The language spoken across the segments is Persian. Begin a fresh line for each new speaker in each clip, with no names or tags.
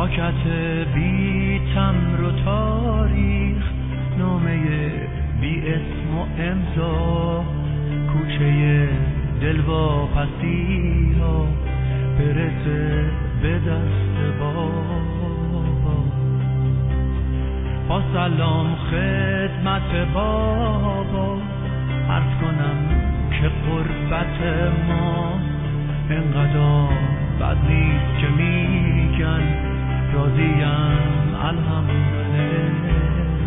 پاکت بی تمر و تاریخ، نامه بی اسم و امضا، کوچه دلواپسی ها برسه به دست بابا. با سلام خدمت بابا عرض کنم که قربت ما انقدر بد نیست که میگن راضیم الحمدلله.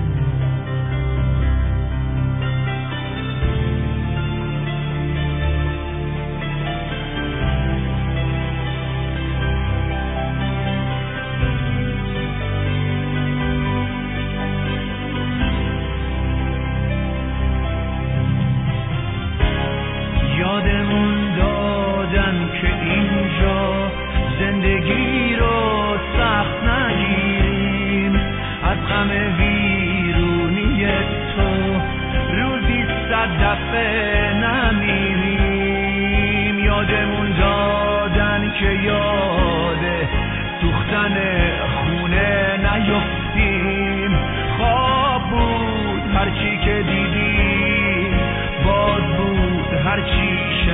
یادمون دادن که اینجا زندگی رو سخت نگیریم، از غم ویرونی تو روزی 100 دفعه نمیریم. یادمون دادن که یاد سوختن خونه نیفتیم، خواب بود هرچی که دیدیم، باز بود هرچی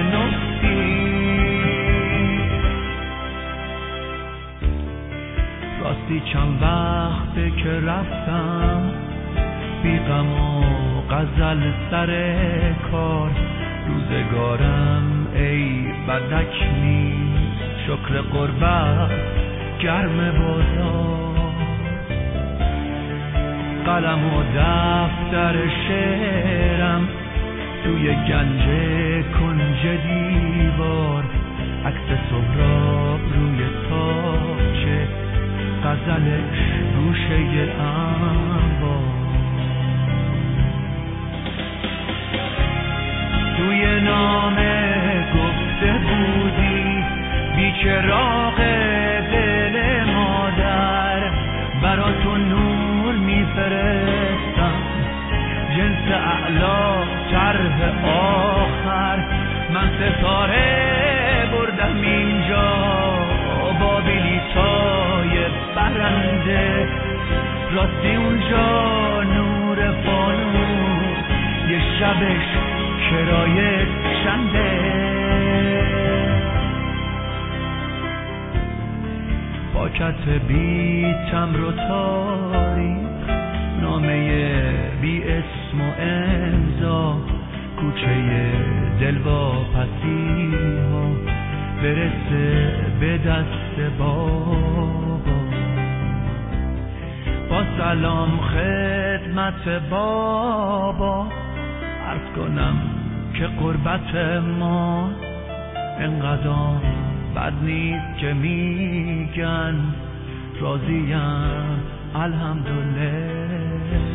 شنفتیم. راستی چند وقته که رفتم بی غم و غزل سر کار، روزگارم ای بدک نیست، شکر قربت گرم بازار. قلم و دفتر شعرم توی گنج کنج دیوار، عکس سهراب روی تاقچه، غزلش گوشه انبار. توی نامه گفته بودی بی چراغ دل مادر، براتون نور میفرستم جنس اعلا طرح آخر. من ستاره بردم اینجا با بلیطای برنده، راستی اونجا نور فانوس یه شبش کرایه چنده. پاکت بی تمر و تاریخ، نامه بی اسم و امضا، کوچه دلواپسی ها برسه به دست بابا. با سلام خدمت بابا عرض کنم که قربت ما انقدر بد نیست که میگن راضیم الحمدلله.